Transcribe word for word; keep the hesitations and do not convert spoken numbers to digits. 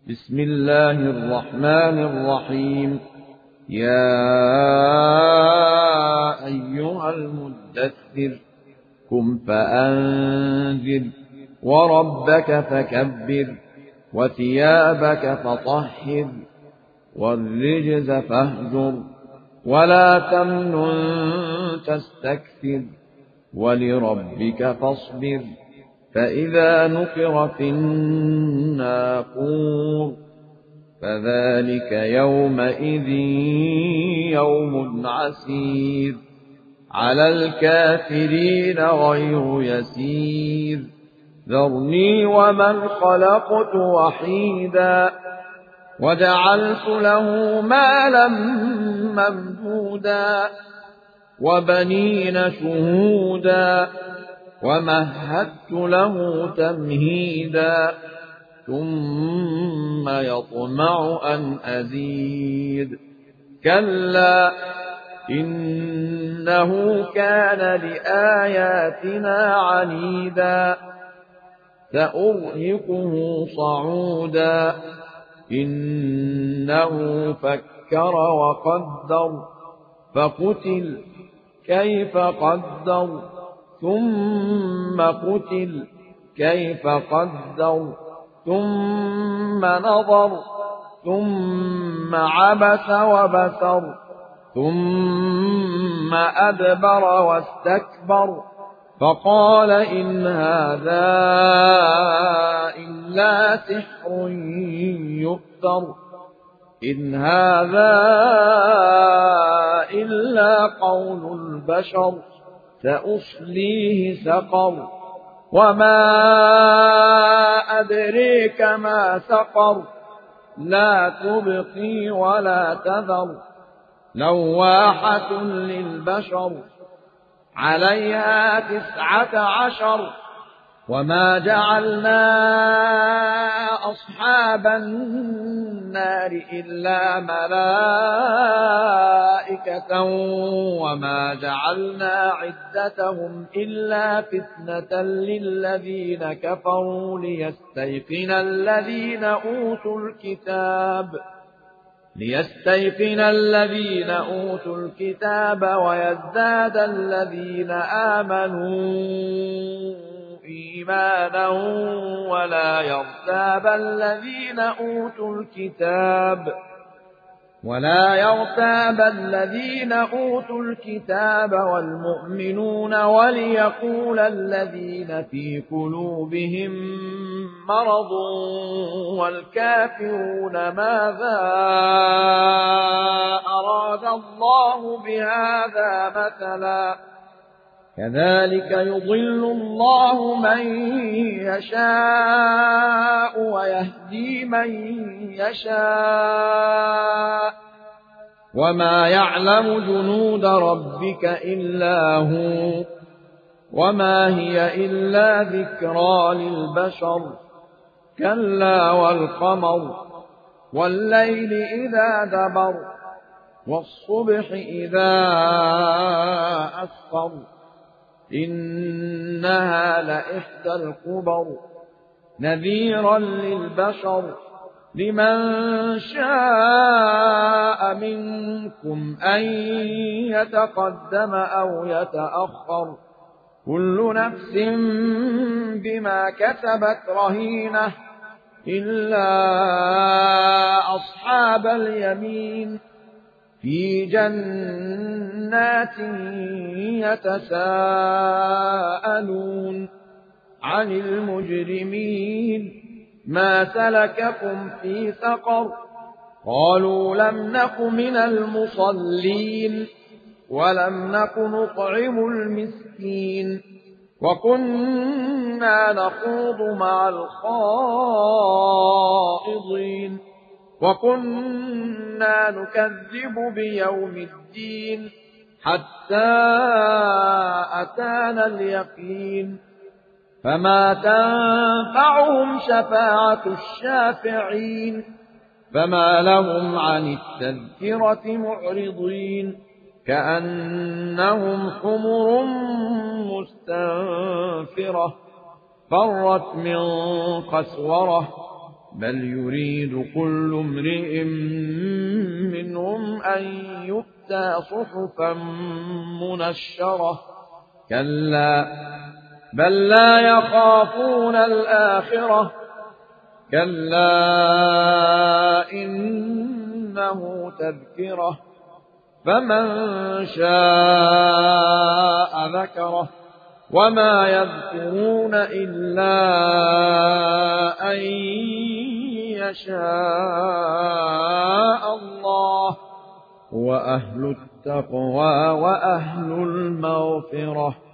بسم الله الرحمن الرحيم. يا أيها المدثر قم فأنذر وربك فكبر وثيابك فطهر والرجز فاهجر ولا تمنن تستكثر ولربك فاصبر فإذا نقر في الناقور فذلك يومئذ يوم عسير على الكافرين غير يسير ذرني ومن خلقت وحيدا وجعلت له مالا ممدودا وبنين شهودا ومهدت له تمهيدا ثم يطمع أن أزيد كلا إنه كان لآياتنا عنيدا سأرهقه صعودا إنه فكر وقدر فقتل كيف قدر ثم قتل كيف قدر ثم نظر ثم عبس وبسر ثم أدبر واستكبر فقال إن هذا إلا سحر يؤثر إن هذا إلا قول البشر سأصليه سقر وما أدريك ما سقر لا تبقي ولا تذر لواحة للبشر عليها تسعة عشر وما جعلنا أصحاب النار إلا ملائكة وما جعلنا عدتهم إلا فتنة للذين كفروا ليستيقن الذين أوتوا الكتاب ليستيقن الذين أوتوا الكتاب ويزداد الذين آمنوا إيمانا ولا يرتاب الذين أوتوا الكتاب ولا يرتاب الذين أوتوا الكتاب والمؤمنون وليقول الذين في قلوبهم مرض والكافرون ماذا أراد الله بهذا مثلا كذلك يضل الله من يشاء ويهدي من يشاء وما يعلم جنود ربك إلا هو وما هي إلا ذكرى للبشر كلا والقمر والليل إذا دبر والصبح إذا أسفر إنها لإحدى الكبر نذيرا للبشر لمن شاء منكم أن يتقدم أو يتأخر كل نفس بما كسبت رهينة إلا أصحاب اليمين في جنات يتساءلون عن المجرمين ما سلككم في سقر قالوا لم نك من المصلين ولم نك نطعم المسكين وكنا نخوض مع الخائضين وكنا نكذب بيوم الدين حتى أتانا اليقين فما تنفعهم شفاعة الشافعين فما لهم عن التذكرة معرضين كأنهم حمر مستنفرة فرت من قسورة بل يريد كل امرئ منهم أن يؤتى صحفا منشرة كلا بل لا يخافون الآخرة كلا إنه تذكرة فمن شاء ذكره وما يذكرون إلا أن يشاء الله هو أهل التقوى وأهل المغفرة